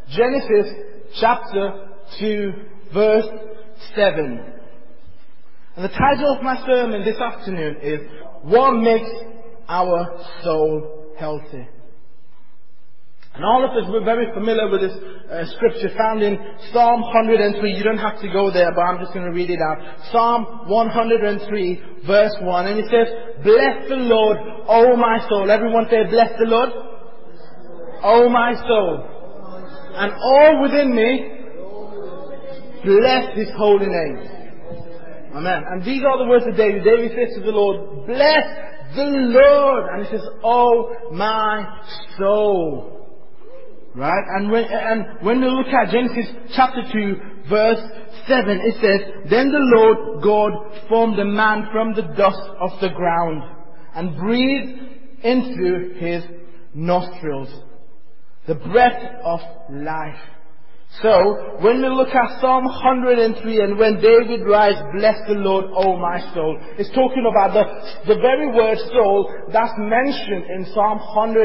Genesis chapter 2 verse 7. And the title of my sermon this afternoon is What Makes Our Soul Healthy? And all of us, we're very familiar with this scripture found in Psalm 103. You don't have to go there, but I'm just going to read it out. Psalm 103 verse 1. And it says, Bless the Lord, O my soul. Everyone say, Bless the Lord, O my soul. And all within me, bless His holy name. Amen. And these are the words of David. David says to the Lord, Bless the Lord. And he says, Oh my soul. Right? And when we look at Genesis chapter 2 verse 7, it says, Then the Lord God formed a man from the dust of the ground and breathed into his nostrils the breath of life. So, when we look at Psalm 103 and when David writes, Bless the Lord, O my soul, it's talking about the very word soul that's mentioned in Psalm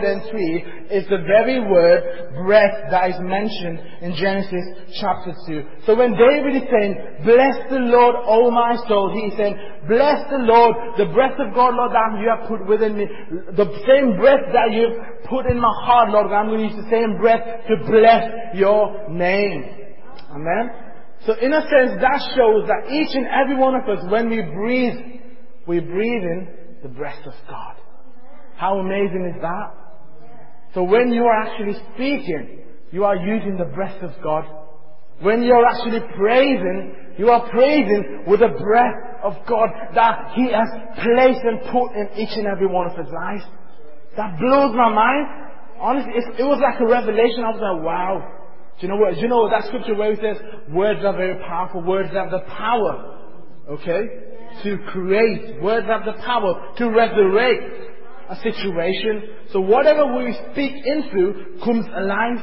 103 is the very word breath that is mentioned in Genesis chapter 2. So when David is saying, Bless the Lord, O my soul, he is saying, Bless the Lord, the breath of God, Lord, that you have put within me. The same breath that you've put in my heart, Lord, I'm going to use the same breath to bless your name. Amen? So in a sense, that shows that each and every one of us, when we breathe in the breath of God. How amazing is that? So when you are actually speaking, you are using the breath of God. When you are actually praising, you are praising with the breath of God that He has placed and put in each and every one of His lives. That blows my mind. Honestly, it was like a revelation. I was like, wow. Do you know that scripture where it says, words are very powerful, words have the power, okay, to create, words have the power to resurrect a situation. So whatever we speak into comes alive.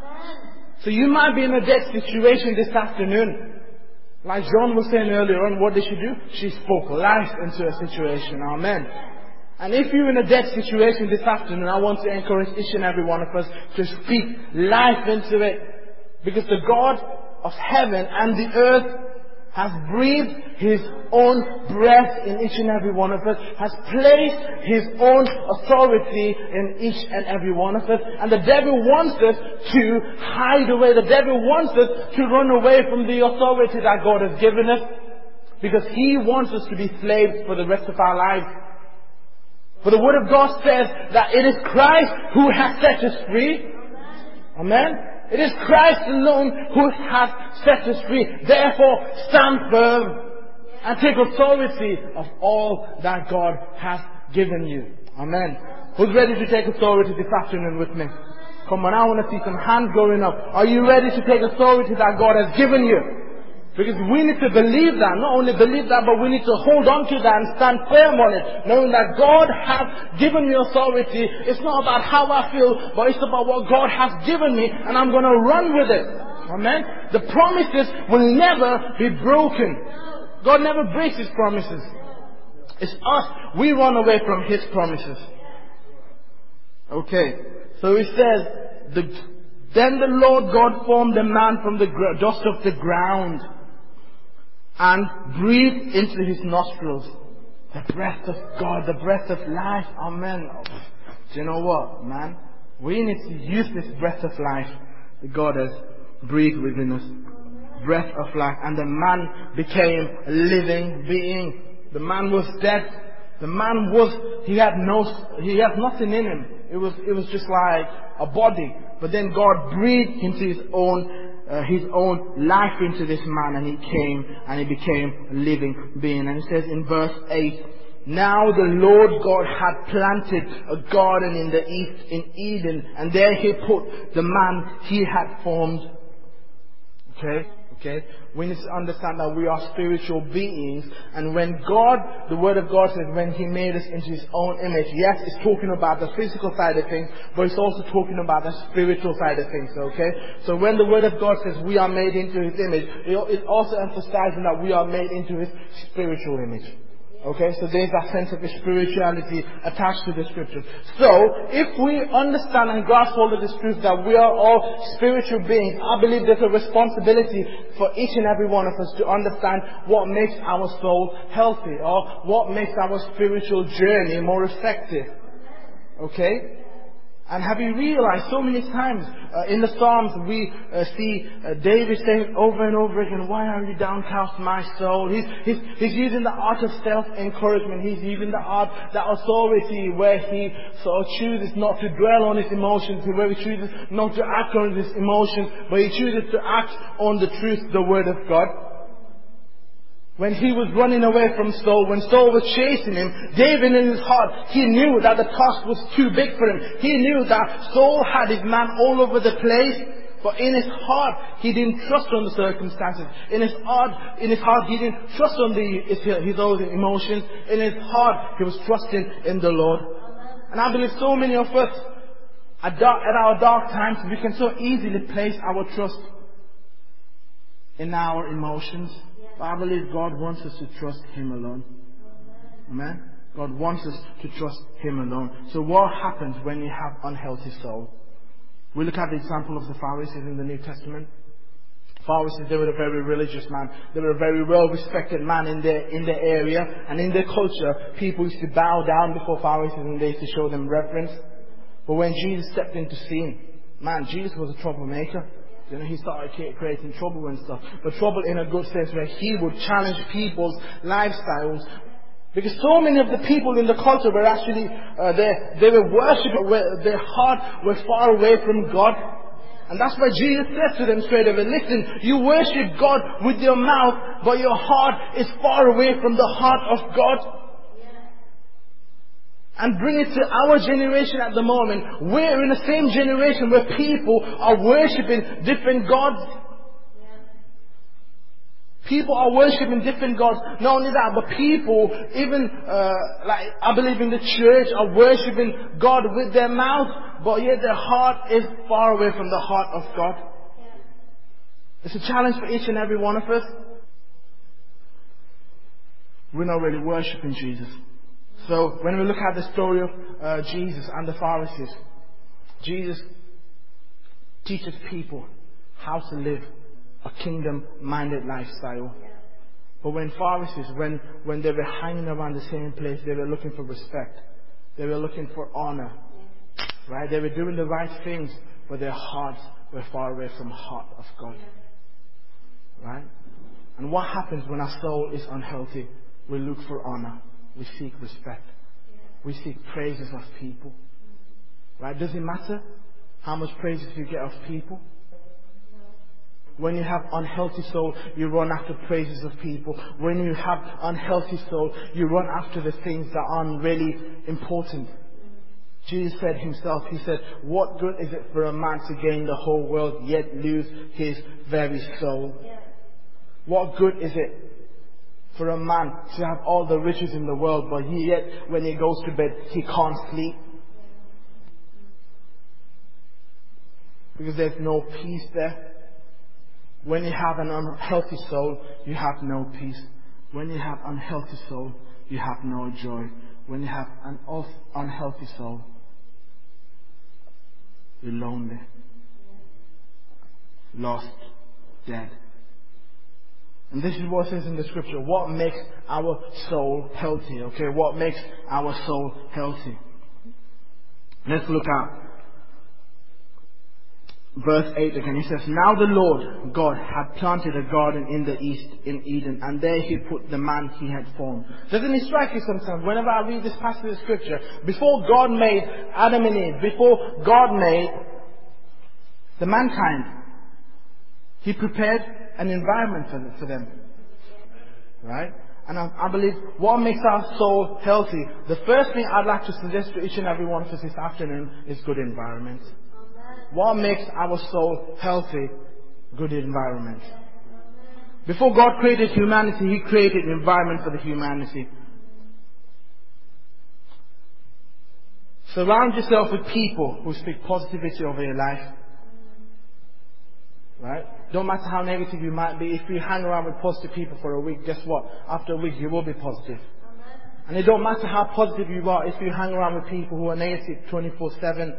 So you might be in a dead situation this afternoon. Like John was saying earlier on, what did she do? She spoke life into a situation. Amen. And if you're in a dead situation this afternoon, I want to encourage each and every one of us to speak life into it. Because the God of heaven and the earth has breathed His own breath in each and every one of us, has placed His own authority in each and every one of us. And the devil wants us to hide away. The devil wants us to run away from the authority that God has given us. Because he wants us to be slaves for the rest of our lives. For the Word of God says that it is Christ who has set us free. Amen. It is Christ alone who has set us free. Therefore, stand firm and take authority of all that God has given you. Amen. Who's ready to take authority this afternoon with me? Come on, I want to see some hands going up. Are you ready to take authority that God has given you? Because we need to believe that. Not only believe that, but we need to hold on to that and stand firm on it. Knowing that God has given me authority. It's not about how I feel, but it's about what God has given me. And I'm going to run with it. Amen. The promises will never be broken. God never breaks His promises. It's us. We run away from His promises. Okay. So it says, Then the Lord God formed a man from the dust of the ground and breathed into his nostrils the breath of God, the breath of life. Amen. Do you know what, man? We need to use this breath of life that God has breathed within us. Breath of life. And the man became a living being. The man was dead. The man he had nothing in him. It was just like a body. But then God breathed into His own life into this man, and he became a living being. And it says in verse 8, Now the Lord God had planted a garden in the east in Eden, and there He put the man He had formed. Okay? We need to understand that we are spiritual beings, and when God, the Word of God says, when He made us into His own image, yes, it's talking about the physical side of things, but it's also talking about the spiritual side of things, okay? So when the Word of God says we are made into His image, it also emphasizes that we are made into His spiritual image. Okay, so there's that sense of spirituality attached to the scriptures. So, if we understand and grasp hold of this truth that we are all spiritual beings, I believe there's a responsibility for each and every one of us to understand what makes our soul healthy, or what makes our spiritual journey more effective. Okay? And have you realized so many times in the Psalms we see David saying over and over again, "Why are you downcast, my soul?" He's using the art of self-encouragement. He's using the art, the authority, where he sort of chooses not to dwell on his emotions, where he chooses not to act on his emotions, but he chooses to act on the truth, the Word of God. When he was running away from Saul, when Saul was chasing him, David in his heart, he knew that the task was too big for him. He knew that Saul had his man all over the place, but in his heart, he didn't trust on the circumstances. In his heart, he didn't trust on his own emotions. In his heart, he was trusting in the Lord. And I believe so many of us, at our dark times, we can so easily place our trust in our emotions. But I believe God wants us to trust Him alone. Amen? God wants us to trust Him alone. So what happens when you have unhealthy soul? We look at the example of the Pharisees in the New Testament. Pharisees, they were a very religious man. They were a very well-respected man in their area. And in their culture, people used to bow down before Pharisees and they used to show them reverence. But when Jesus stepped into scene, man, Jesus was a troublemaker. You know, he started creating trouble and stuff. But trouble in a good sense, where he would challenge people's lifestyles. Because so many of the people in the culture were actually, they were worshipping, their heart was far away from God. And that's why Jesus said to them straight away, "Listen, you worship God with your mouth, but your heart is far away from the heart of God." And bring it to our generation at the moment. We're in the same generation where people are worshipping different gods. People are worshipping different gods. Not only that, but people, even I believe in the church, are worshipping God with their mouth, but yet their heart is far away from the heart of God. It's a challenge for each and every one of us. We're not really worshipping Jesus. So when we look at the story of Jesus and the Pharisees, Jesus teaches people how to live a kingdom-minded lifestyle. But when Pharisees, when they were hanging around the same place, they were looking for respect. They were looking for honor. Right? They were doing the right things, but their hearts were far away from the heart of God. Right? And what happens when our soul is unhealthy? We look for honor. We seek respect. We seek praises of people. Right? Does it matter how much praises you get of people? When you have unhealthy soul, you run after praises of people. When you have unhealthy soul, you run after the things that aren't really important. Jesus said himself, he said, "What good is it for a man to gain the whole world yet lose his very soul?" What good is it for a man to have all the riches in the world, but yet when he goes to bed, he can't sleep? Because there's no peace there. When you have an unhealthy soul, you have no peace. When you have unhealthy soul, you have no joy. When you have an unhealthy soul, you're lonely, lost, dead. And this is what it says in the scripture. What makes our soul healthy? Okay, what makes our soul healthy? Let's look at verse 8 again. He says, "Now the Lord God had planted a garden in the east in Eden, and there he put the man he had formed." Doesn't it strike you sometimes, whenever I read this passage of scripture, before God made Adam and Eve, before God made the mankind, He prepared an environment for them. Right? And I believe what makes our soul healthy, the first thing I'd like to suggest to each and every one of us this afternoon is good environment. What makes our soul healthy? Good environment. Before God created humanity, He created an environment for the humanity. Surround yourself with people who speak positivity over your life. Right? Don't matter how negative you might be, if you hang around with positive people for a week, guess what? After a week you will be positive. And it don't matter how positive you are, if you hang around with people who are negative 24/7,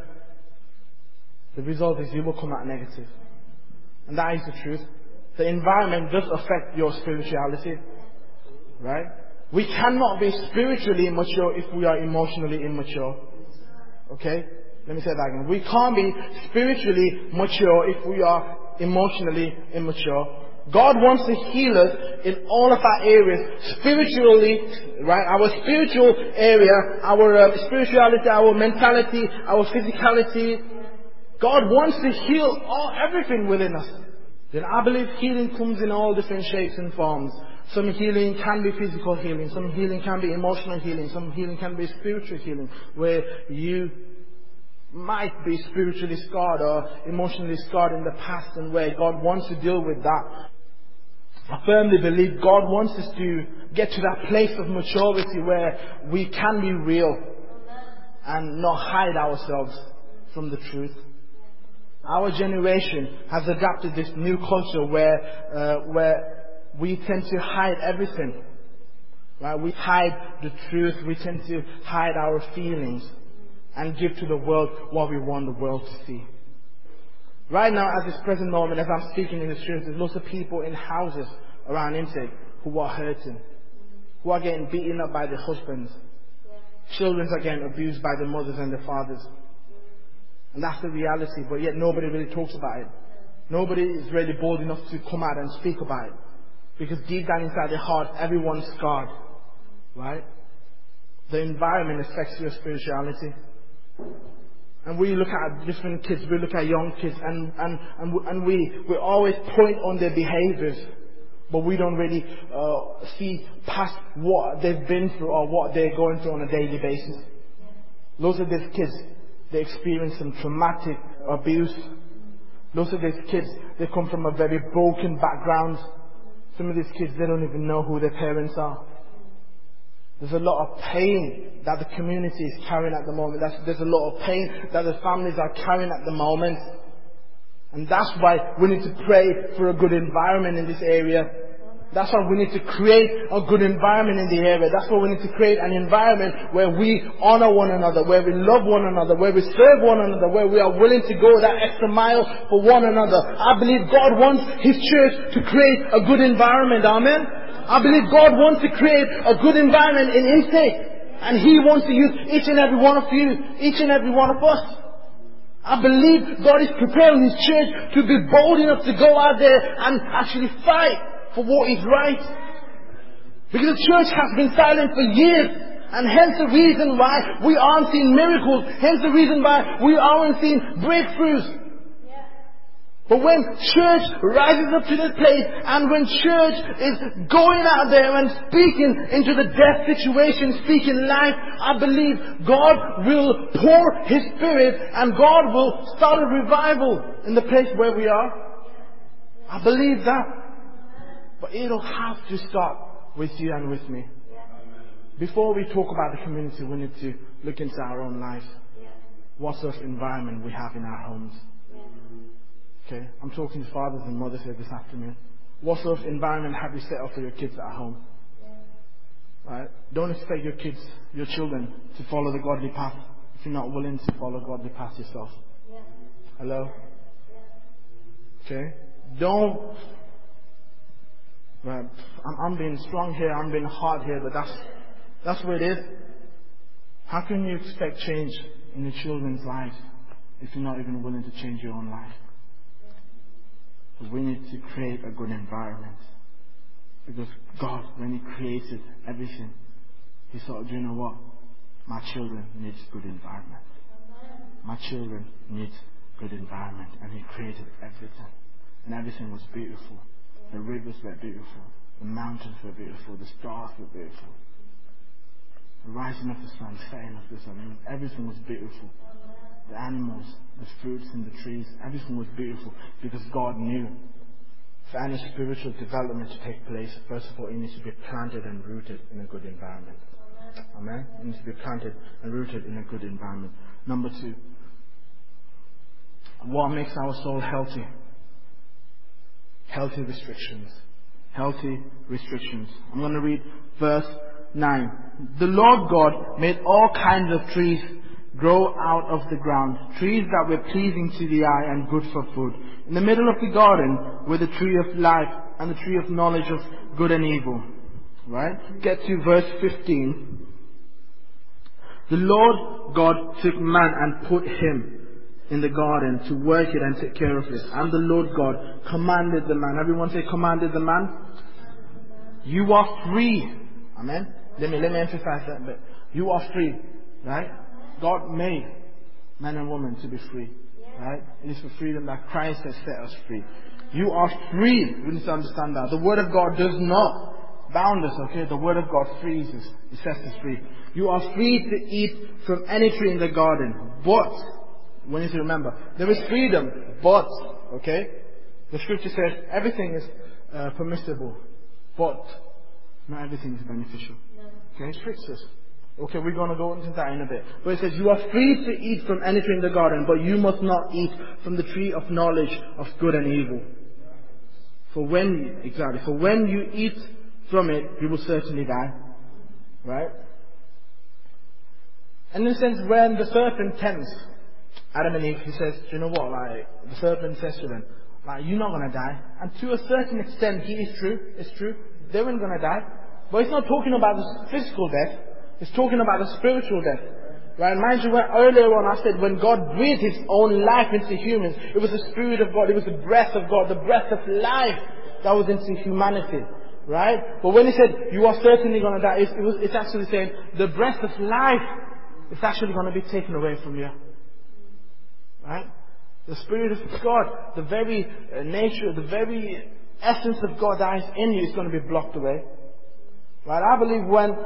the result is you will come out negative. And that is the truth. The environment does affect your spirituality. Right? We cannot be spiritually mature if we are emotionally immature. Okay? Let me say that again. We can't be spiritually mature if we are emotionally immature. God wants to heal us in all of our areas. Spiritually, right? Our spiritual area, our spirituality, our mentality, our physicality. God wants to heal everything within us. Then I believe healing comes in all different shapes and forms. Some healing can be physical healing. Some healing can be emotional healing. Some healing can be spiritual healing, where you might be spiritually scarred or emotionally scarred in the past, and where God wants to deal with that. I firmly believe God wants us to get to that place of maturity where we can be real and not hide ourselves from the truth. Our generation has adapted this new culture where we tend to hide everything. Right? We hide the truth. We tend to hide our feelings and give to the world what we want the world to see. Right now, at this present moment, as I'm speaking in the streets, there's lots of people in houses around Intake who are hurting, who are getting beaten up by their husbands. Children are getting abused by their mothers and their fathers. And that's the reality, but yet nobody really talks about it. Nobody is really bold enough to come out and speak about it. Because deep down inside their heart, everyone's scarred. Right? The environment affects your spirituality. And we look at different kids, we look at young kids, and we always point on their behaviors. But we don't really see past what they've been through or what they're going through on a daily basis. Lots of these kids, they experience some traumatic abuse. Lots of these kids, they come from a very broken background. Some of these kids, they don't even know who their parents are. There's a lot of pain that the community is carrying at the moment. There's a lot of pain that the families are carrying at the moment. And that's why we need to pray for a good environment in this area. That's why we need to create a good environment in the area. That's why we need to create an environment where we honor one another, where we love one another, where we serve one another, where we are willing to go that extra mile for one another. I believe God wants His church to create a good environment. Amen? I believe God wants to create a good environment in Intake. And He wants to use each and every one of you, each and every one of us. I believe God is preparing His church to be bold enough to go out there and actually fight for what is right. Because the church has been silent for years. And hence the reason why we aren't seeing miracles. Hence the reason why we aren't seeing breakthroughs. But when church rises up to this place, and when church is going out there and speaking into the death situation, speaking life, I believe God will pour His Spirit and God will start a revival in the place where we are. I believe that. But it'll have to start with you and with me. Before we talk about the community, we need to look into our own lives. What sort of environment we have in our homes. Okay, I'm talking to fathers and mothers here this afternoon. What sort of environment have you set up for your kids at home? Right? Don't expect your children to follow the godly path if you're not willing to follow godly path yourself. Hello? Okay? Don't. Right, I'm being strong here, I'm being hard here, but that's what it is. How can you expect change in your children's lives if you're not even willing to change your own life? Because we need to create a good environment. Because God, when He created everything, He thought, you know what? My children need good environment. My children need good environment. And He created everything. And everything was beautiful. The rivers were beautiful. The mountains were beautiful. The stars were beautiful. The rising of the sun, setting of the sun. Everything was beautiful. The animals, the fruits and the trees, everything was beautiful because God knew for any spiritual development to take place, first of all, it needs to be planted and rooted in a good environment. Amen? It needs to be planted and rooted in a good environment. Number 2, what makes our soul healthy? Healthy restrictions. Healthy restrictions. I'm going to read verse 9. The Lord God made all kinds of trees grow out of the ground, trees that were pleasing to the eye and good for food. In the middle of the garden were the tree of life and the tree of knowledge of good and evil. Right? Get to verse 15. The Lord God took man and put him in the garden to work it and take care of it. And the Lord God commanded the man. Everyone say, commanded the man. You are free. Amen. Let me emphasize that bit. You are free. Right? God made man and woman to be free. Right? It is for freedom that Christ has set us free. You are free. We need to understand that. The Word of God does not bound us, okay? The Word of God frees us. It sets us free. You are free to eat from any tree in the garden. But, we need to remember, there is freedom, but, okay? The scripture says everything is permissible, but not everything is beneficial. Okay? Scriptures. Okay, we're going to go into that in a bit. But it says, you are free to eat from any tree in the garden, but you must not eat from the tree of knowledge of good and evil. For when you eat from it, you will certainly die. Right? And in a sense, when the serpent tempts Adam and Eve, he says, do you know what? Like, the serpent says to them, like, you're not going to die. And to a certain extent, it's true. They weren't going to die. But it's not talking about the physical death. It's talking about the spiritual death. Right? Mind you, earlier on I said when God breathed His own life into humans, it was the Spirit of God, it was the breath of God, the breath of life that was into humanity. Right? But when He said, you are certainly going to die, it's actually saying, the breath of life is actually going to be taken away from you. Right? The Spirit of God, the very nature, the very essence of God that is in you is going to be blocked away. Right? I believe when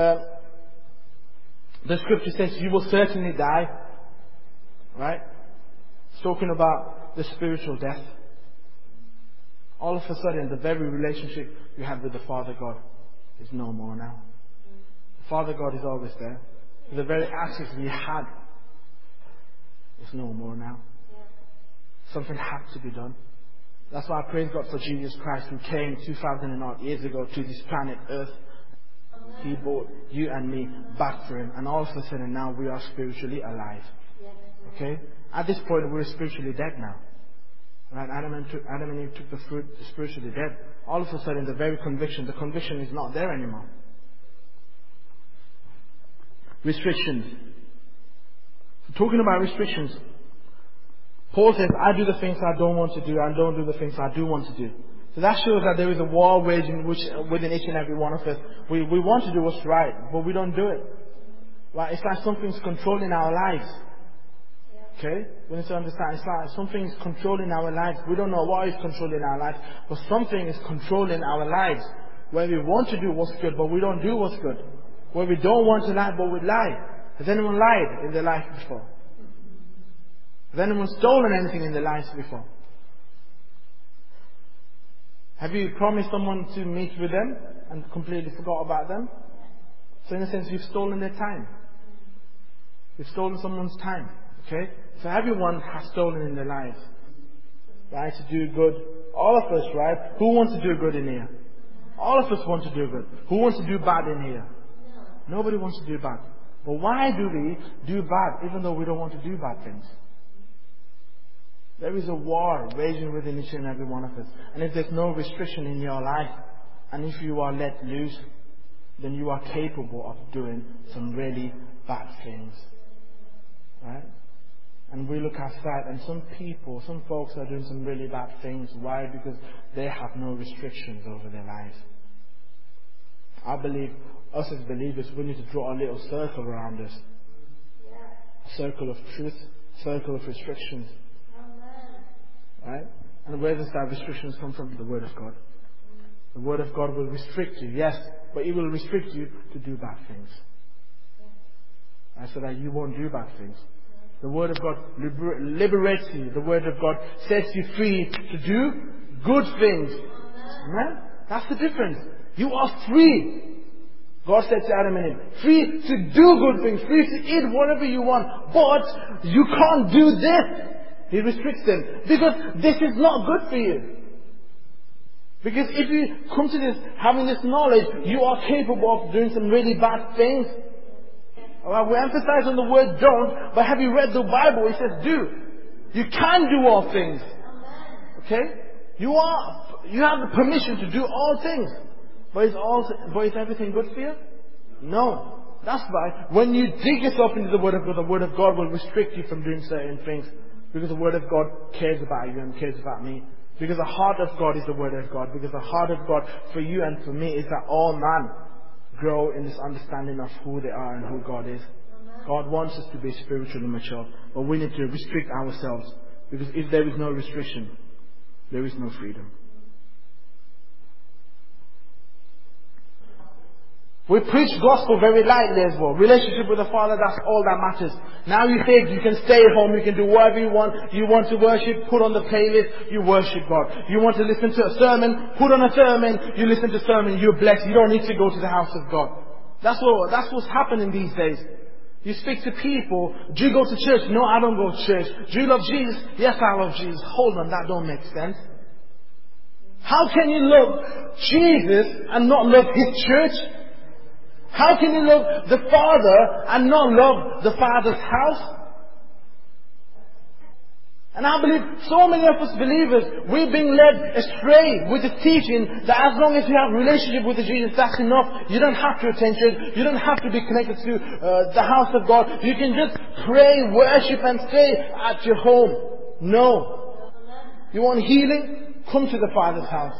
the scripture says you will certainly die, right? It's talking about the spiritual death. All of a sudden, the very relationship you had with the Father God is no more now. The Father God is always there. The very access you had is no more now. Something had to be done. That's why I praise God for Jesus Christ, who came 2,000 odd years ago to this planet Earth. He brought you and me back for Him. And all of a sudden now we are spiritually alive. Okay? At this point we're spiritually dead now. Right? Adam and Eve took the fruit, spiritually dead. All of a sudden the conviction is not there anymore. Restrictions. Talking about restrictions, Paul says, I do the things I don't want to do and don't do the things I do want to do. So that shows that there is a war waging within each and every one of us. We want to do what's right, but we don't do it. Right? It's like something's controlling our lives. Okay? We need to understand. It's like something's controlling our lives. We don't know what is controlling our lives, but something is controlling our lives. Where we want to do what's good, but we don't do what's good. Where we don't want to lie, but we lie. Has anyone lied in their life before? Has anyone stolen anything in their lives before? Have you promised someone to meet with them and completely forgot about them? So in a sense, you've stolen their time. You've stolen someone's time. Okay? So everyone has stolen in their lives. Right? To do good. All of us, right? Who wants to do good in here? All of us want to do good. Who wants to do bad in here? Nobody wants to do bad. But why do we do bad even though we don't want to do bad things? There is a war raging within each and every one of us. And if there's no restriction in your life, and if you are let loose, then you are capable of doing some really bad things. Right? And we look outside and some folks are doing some really bad things. Why? Because they have no restrictions over their lives. I believe us as believers, we need to draw a little circle around us. A circle of truth, a circle of restrictions. Right? And where does that restrictions come from? The Word of God. The Word of God will restrict you, yes, but it will restrict you to do bad things. Right? So that you won't do bad things. The Word of God liberates you. The Word of God sets you free to do good things. Amen? That's the difference. You are free. God said to Adam and Eve, free to do good things, free to eat whatever you want, but you can't do this. He restricts them because this is not good for you. Because if you come to this, having this knowledge, you are capable of doing some really bad things. Alright, we emphasize on the word don't, but have you read the Bible? It says do. You can do all things. Okay? You have the permission to do all things. But is everything good for you? No. That's why when you dig yourself into the Word of God will restrict you from doing certain things. Because the Word of God cares about you and cares about me. Because the heart of God is the Word of God. Because the heart of God for you and for me is that all man grow in this understanding of who they are and who God is. God wants us to be spiritually mature. But we need to restrict ourselves. Because if there is no restriction, there is no freedom. We preach gospel very lightly as well. Relationship with the Father, that's all that matters. Now you think you can stay at home, you can do whatever you want. You want to worship, put on the playlist, you worship God. You want to listen to a sermon, put on a sermon, you listen to a sermon, you're blessed. You don't need to go to the house of God. That's what's happening these days. You speak to people, do you go to church? No, I don't go to church. Do you love Jesus? Yes, I love Jesus. Hold on, that don't make sense. How can you love Jesus and not love His church? How can you love the Father and not love the Father's house? And I believe so many of us believers, we're being led astray with the teaching that as long as you have a relationship with Jesus, that's enough. You don't have to attend church. You don't have to be connected to the house of God. You can just pray, worship and stay at your home. No. You want healing? Come to the Father's house.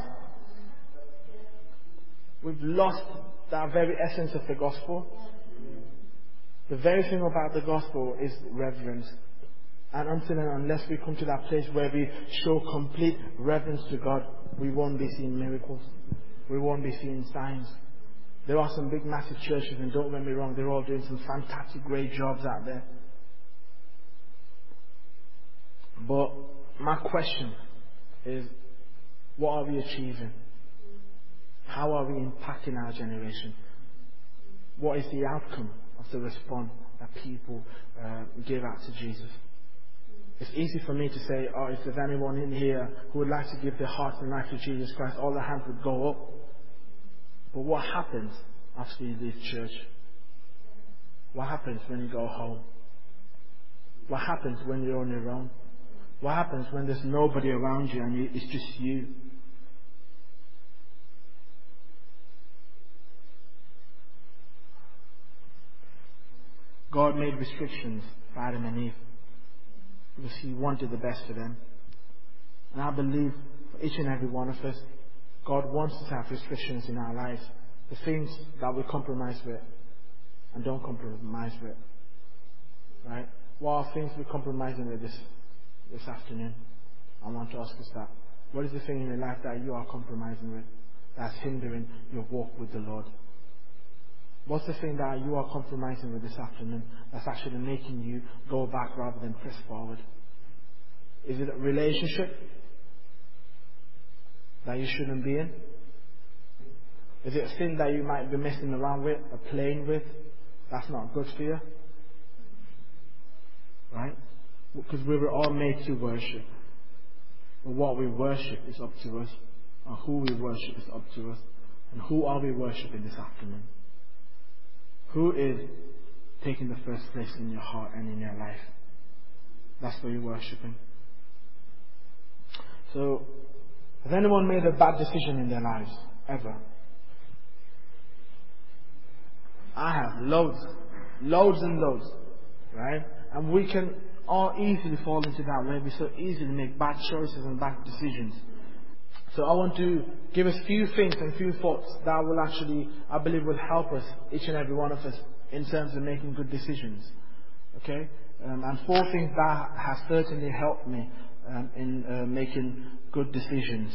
We've lost that very essence of the gospel. The very thing about the gospel is reverence. And until and unless we come to that place where we show complete reverence to God, we won't be seeing miracles. We won't be seeing signs. There are some big massive churches, and don't get me wrong, they're all doing some fantastic great jobs out there. But my question is, what are we achieving? How are we impacting our generation? What is the outcome of the response that people give out to Jesus? It's easy for me to say, if there's anyone in here who would like to give their heart and life to Jesus Christ, all the hands would go up. But what happens after you leave church? What happens when you go home? What happens when you're on your own? What happens when there's nobody around you and it's just you? God made restrictions for Adam and Eve because He wanted the best for them. And I believe for each and every one of us, God wants us to have restrictions in our lives. The things that we compromise with and don't compromise with. Right? What are things we're compromising with this afternoon? I want to ask us that. What is the thing in your life that you are compromising with that's hindering your walk with the Lord? What's the thing that you are compromising with this afternoon that's actually making you go back rather than press forward? Is it a relationship that you shouldn't be in? Is it a sin that you might be messing around with or playing with that's not good for you? Right? Because we were all made to worship. But what we worship is up to us. And who we worship is up to us. And who are we worshiping this afternoon? Who is taking the first place in your heart and in your life? That's what you're worshipping. So, has anyone made a bad decision in their lives? Ever? I have. Loads. Loads and loads. Right? And we can all easily fall into that where we so easily make bad choices and bad decisions. So I want to give us few things and few thoughts that will actually, I believe, will help us, each and every one of us, in terms of making good decisions. Okay? And 4 things that have certainly helped me in making good decisions.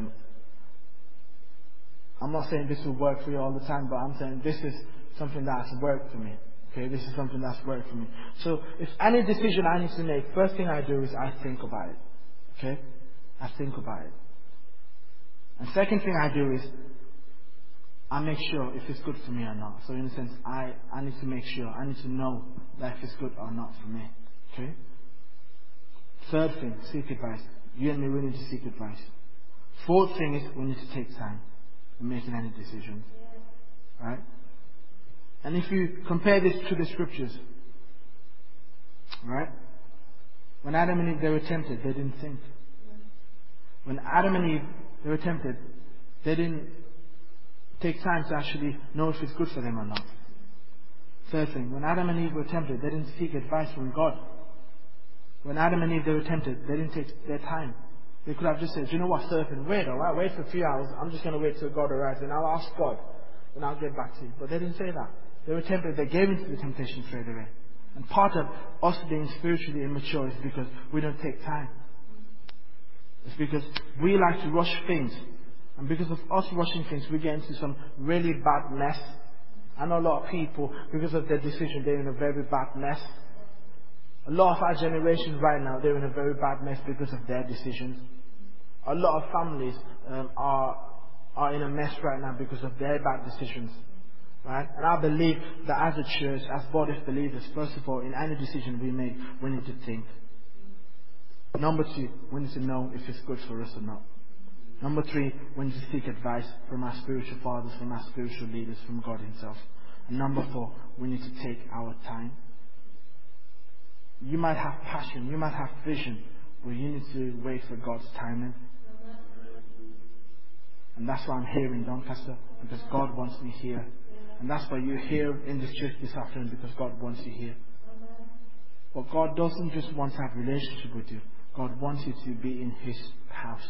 I'm not saying this will work for you all the time, but I'm saying this is something that's worked for me. Okay, this is something that's worked for me. So if any decision I need to make, first thing I do is I think about it. Okay? I think about it. And second thing I do is I make sure if it's good for me or not. So in a sense, I need to make sure, I need to know that if it's good or not for me. Okay? Third thing, seek advice. You and me, we need to seek advice. Fourth thing is we need to take time in making any decisions. Right? And if you compare this to the scriptures, right? When Adam and Eve, they were tempted, they didn't think. When Adam and Eve, they were tempted, they didn't take time to actually know if it's good for them or not. Third thing, when Adam and Eve were tempted, they didn't seek advice from God. When Adam and Eve, they were tempted, they didn't take their time. They could have just said, "Do you know what, serpent, wait, alright, wait for a few hours, I'm just going to wait till God arrives and I'll ask God and I'll get back to you." But they didn't say that. They were tempted, they gave into the temptation straight away. And part of us being spiritually immature is because we don't take time. It's because we like to rush things. And because of us rushing things, we get into some really bad mess. I know a lot of people, because of their decision, they're in a very bad mess. A lot of our generation right now, they're in a very bad mess because of their decisions. A lot of families are in a mess right now because of their bad decisions. Right? And I believe that as a church, as body of believers, first of all, in any decision we make, we need to think. Number 2, we need to know if it's good for us or not. Number 3, we need to seek advice from our spiritual fathers, from our spiritual leaders, from God Himself. And number 4, we need to take our time. You might have passion, you might have vision, but you need to wait for God's timing. And that's why I'm here in Doncaster, because God wants me here. And that's why you're here in this church this afternoon, because God wants you here. But God doesn't just want to have a relationship with you. God wants you to be in His house.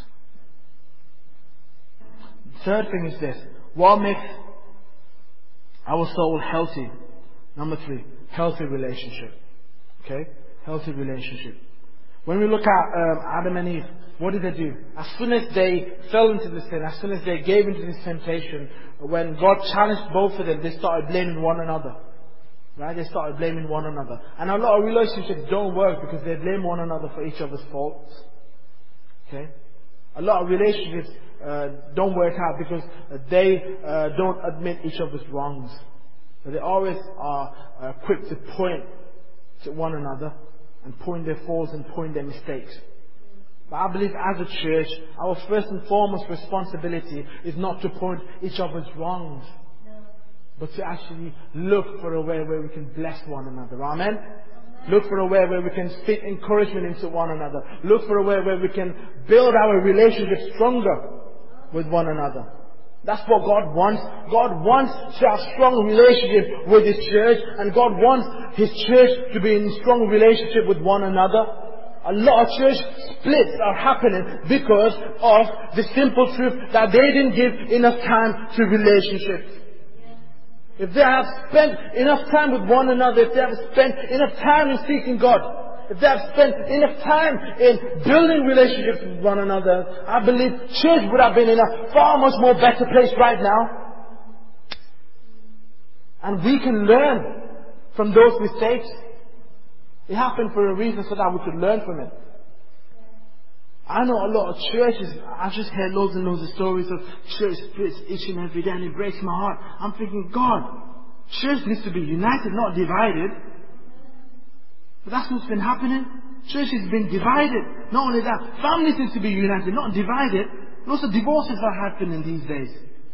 Third thing is this. What makes our soul healthy? Number 3, healthy relationship. Okay? Healthy relationship. When we look at Adam and Eve, what did they do? As soon as they fell into the sin, as soon as they gave into this temptation, when God challenged both of them, they started blaming one another. Right? They started blaming one another. And a lot of relationships don't work because they blame one another for each other's faults. Okay? A lot of relationships don't work out because they don't admit each other's wrongs. But they always are quick to point to one another and point their faults and point their mistakes. But I believe as a church, our first and foremost responsibility is not to point each other's wrongs, but to actually look for a way where we can bless one another. Amen? Look for a way where we can speak encouragement into one another. Look for a way where we can build our relationship stronger with one another. That's what God wants. God wants to have a strong relationship with His church, and God wants His church to be in a strong relationship with one another. A lot of church splits are happening because of the simple truth that they didn't give enough time to relationships. If they have spent enough time with one another, if they have spent enough time in seeking God, if they have spent enough time in building relationships with one another, I believe church would have been in a far much more better place right now. And we can learn from those mistakes. It happened for a reason so that we could learn from it. I know a lot of churches, I just hear loads and loads of stories of church splits each and every day, and it breaks my heart. I'm thinking, God, church needs to be united, not divided. But that's what's been happening. Church has been divided. Not only that, families need to be united, not divided. Lots of divorces are happening these days.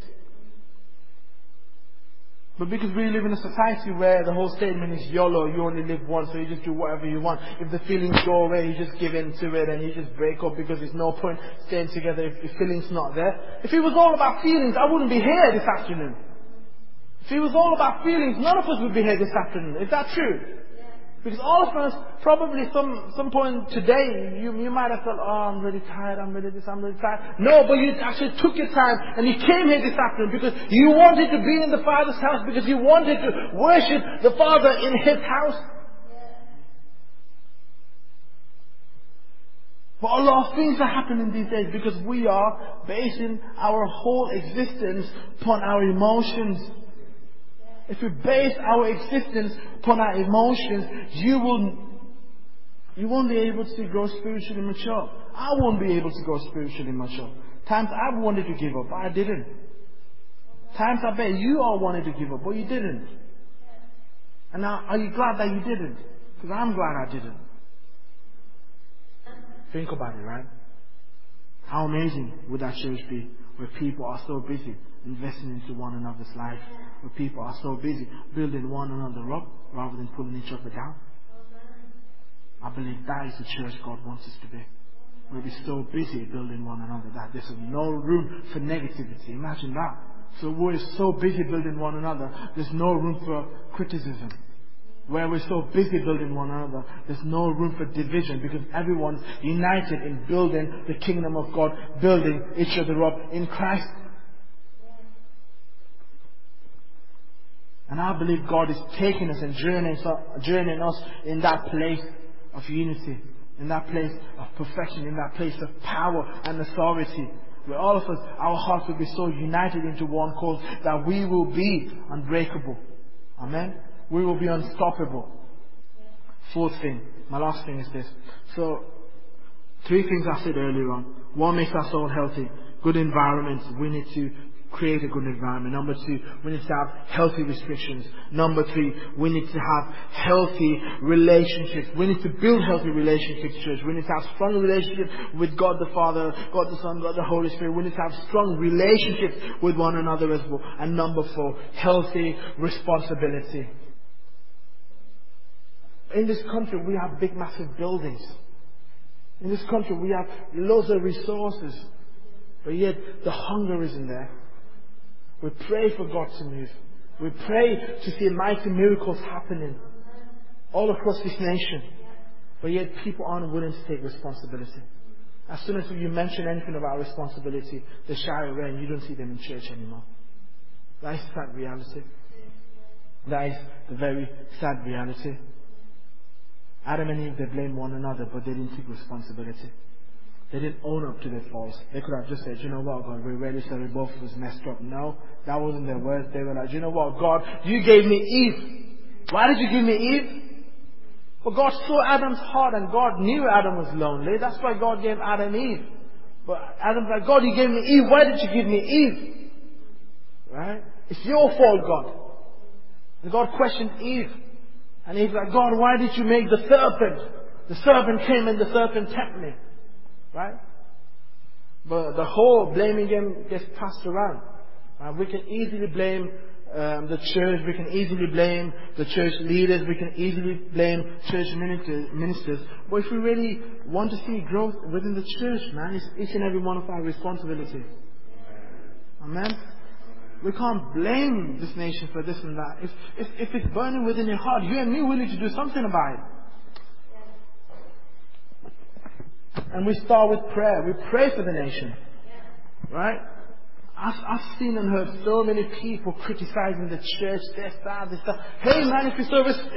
But because we live in a society where the whole statement is YOLO, you only live once, so you just do whatever you want. If the feelings go away, you just give in to it and you just break up because there's no point staying together if the feeling's not there. If it was all about feelings, I wouldn't be here this afternoon. If it was all about feelings, none of us would be here this afternoon. Is that true? Because all of us, probably some point today, you might have thought, oh, I'm really tired, I'm really this, I'm really tired. No, but you actually took your time and you came here this afternoon because you wanted to be in the Father's house, because you wanted to worship the Father in His house. But a lot of things are happening these days because we are basing our whole existence upon our emotions. If we base our existence upon our emotions, you won't be able to grow spiritually mature. I won't be able to grow spiritually mature. Times I wanted to give up, but I didn't. Times I bet you all wanted to give up, but you didn't. And now, are you glad that you didn't? Because I'm glad I didn't. Think about it, right? How amazing would that church be where people are so busy investing into one another's life, where people are so busy building one another up rather than pulling each other down. I believe that is the church God wants us to be. We'll be so busy building one another that there's no room for negativity. Imagine that. So we're so busy building one another, there's no room for criticism. Where we're so busy building one another, there's no room for division, because everyone's united in building the kingdom of God, building each other up in Christ. And I believe God is taking us and journeying us in that place of unity, in that place of perfection, in that place of power and authority, where all of us, our hearts will be so united into one cause that we will be unbreakable. Amen? We will be unstoppable. Fourth thing, my last thing is this. So, 3 things I said earlier on. 1 makes our soul healthy. Good environment. We need to create a good environment. Number 2, we need to have healthy restrictions. Number 3, we need to have healthy relationships. We need to build healthy relationships, church. We need to have strong relationships with God the Father, God the Son, God the Holy Spirit. We need to have strong relationships with one another as well. And number 4, healthy responsibility. In this country, we have big, massive buildings. In this country, we have loads of resources. But yet, the hunger isn't there. We pray for God to move. We pray to see mighty miracles happening all across this nation. But yet, people aren't willing to take responsibility. As soon as you mention anything about responsibility, they shy away and you don't see them in church anymore. That is sad reality. That is the very sad reality. Adam and Eve, they blamed one another, but they didn't take responsibility. They didn't own up to their faults. They could have just said, you know what, God, we're really sorry, both of us messed up. No, that wasn't their words. They were like, you know what, God, you gave me Eve. Why did you give me Eve? Well, God saw Adam's heart and God knew Adam was lonely. That's why God gave Adam Eve. But Adam's like, God, you gave me Eve. Why did you give me Eve? Right? It's your fault, God. And God questioned Eve. And Eve's like, God, why did you make the serpent? The serpent came and the serpent tempted me. Right? But the whole blaming game gets passed around. We can easily blame the church. We can easily blame the church leaders. We can easily blame church ministers. But if we really want to see growth within the church, man, it's each and every one of our responsibilities. Amen? We can't blame this nation for this and that. If it's burning within your heart, you and me, we need to do something about it. And we start with prayer. We pray for the nation. Right? I've seen and heard so many people criticizing the church, this, that. Hey man, if you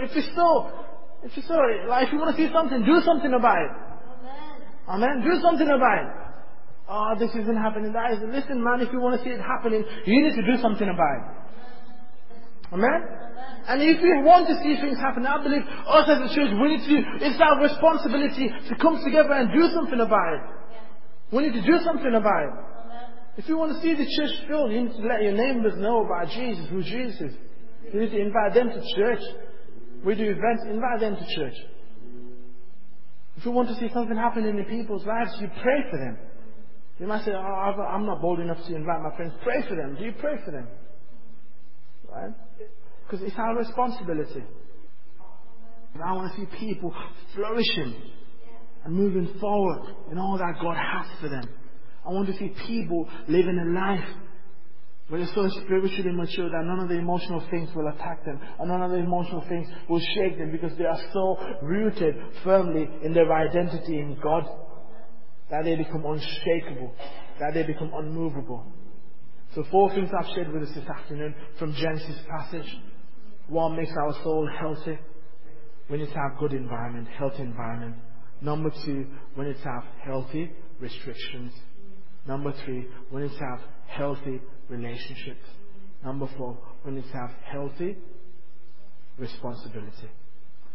want to see something, do something about it. Amen. Do something about it. Oh, this isn't happening. That isn't. Listen, man, if you want to see it happening, you need to do something about it. Amen? And if we want to see things happen, I believe us as a church, it's our responsibility to come together and do something about it. We need to do something about it. If you want to see the church filled, you need to let your neighbors know about Jesus, who Jesus is. You need to invite them to church. We do events, invite them to church. If you want to see something happening in people's lives, you pray for them. You might say, I'm not bold enough to invite my friends. Pray for them. Do you pray for them? Right? Because it's our responsibility. And I want to see people flourishing and moving forward in all that God has for them. I want to see people living a life where they're so spiritually mature that none of the emotional things will attack them, and none of the emotional things will shake them, because they are so rooted firmly in their identity in God that they become unshakable, that they become unmovable. So 4 things I've shared with us this afternoon from Genesis passage. 1, makes our soul healthy. We need to have good environment, healthy environment. Number 2, we need to have healthy restrictions. Number 3, we need to have healthy relationships. Number 4, we need to have healthy responsibility.